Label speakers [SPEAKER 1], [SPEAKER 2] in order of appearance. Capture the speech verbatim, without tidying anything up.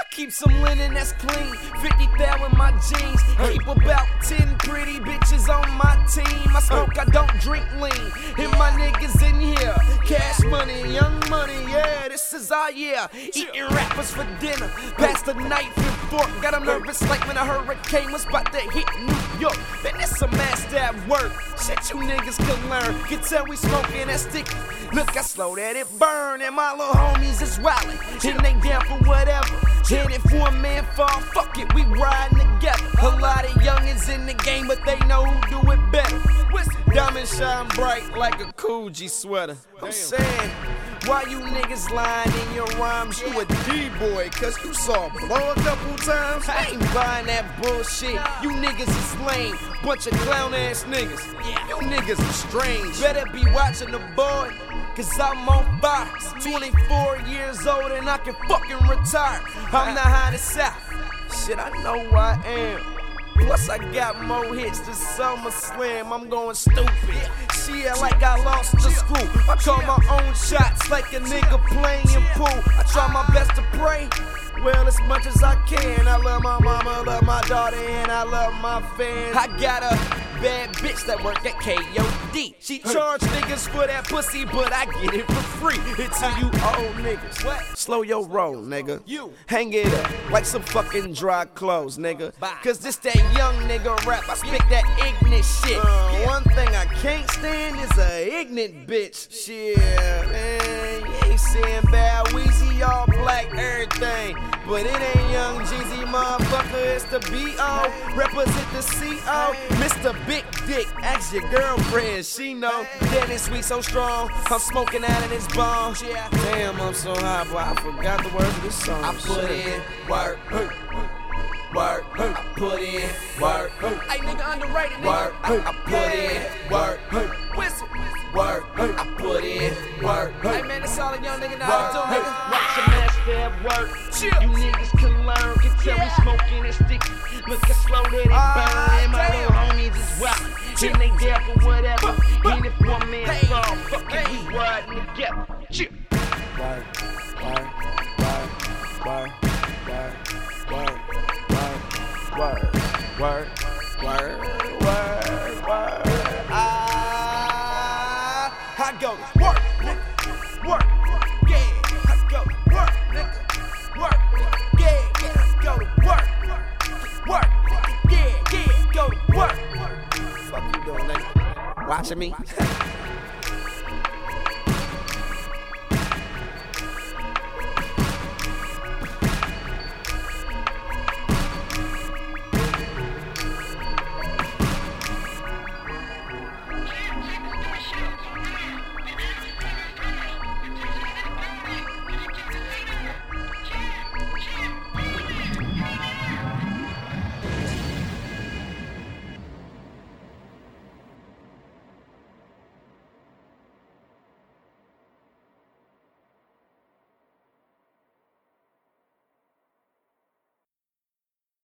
[SPEAKER 1] I keep some linen that's clean, fifty thou in my jeans. Keep about ten pretty bitches on my team. I smoke, I don't drink lean. And my niggas in here, cash money, young money, yeah, this is our year. Eating rappers for dinner, past the knife and fork. Got them nervous like when a hurricane was about to hit New York. Man, that's some ass that work. Shit you niggas can learn. Can tell we smoking that sticky. Look, I slow that it burn, and my little homies is wildin'. And they down for whatever. Hit it for a man fall, fuck it, we riding together. A lot of youngins in the game, but they know who do it better. Diamond shine bright like a Coogee sweater. I'm saying, why you niggas lying in your rhymes? You a D-boy, cause you saw blow a couple times. I ain't buying that bullshit. You niggas is lame, bunch of clown ass niggas. You niggas are strange. Better be watching the boy, cause I'm on fire. twenty-four years old and I can fucking retire. I'm the hottest out. Shit, I know who I am. Plus I got more hits than SummerSlam. I'm going stupid. Shit, like I lost the screw. I call my own shots like a nigga playing pool. I try my best to pray, well, as much as I can. I love my mama, love my daughter, and I love my fans. I got a bad bitch that work at K O D. She charge niggas for that pussy, but I get it for free. It's to you old niggas. What? Slow your roll, nigga. You hang it up like some fucking dry clothes, nigga. Cause this that young nigga rap. I spit that ignorant shit. Uh, one thing I can't stand is a ignorant bitch. Shit, man, you ain't saying bad Weezy, all black, everything. But it ain't Young Jeezy, motherfucker, it's the B O. Represent the C O, Mister Big Dick. Ask your girlfriend, she know. Dennis sweet, so strong, I'm smoking out of this bomb. Damn, I'm so high, but I forgot the words of this song. I put in work, work, I put in work. Hey, nigga, underrated, nigga. Work, I put in work. Whistle, work, I put in work. Hey, man, it's all a young nigga now. Do, nigga. Watch a master at work. You niggas can learn, can tell we smoking and sticky. Look, I slow that it burn, and my little homies is wild. And they there for whatever. And if one man fall, fuck it, we riding together. Chill. Work, work, work, work, work, work, work, work, work, work, work. Ah, I go work, nigga, work, yeah. I go work, nigga, work, yeah, yeah. I go to work, work, yeah, yeah. Go to work. Fuck you doing, nigga? Watching me?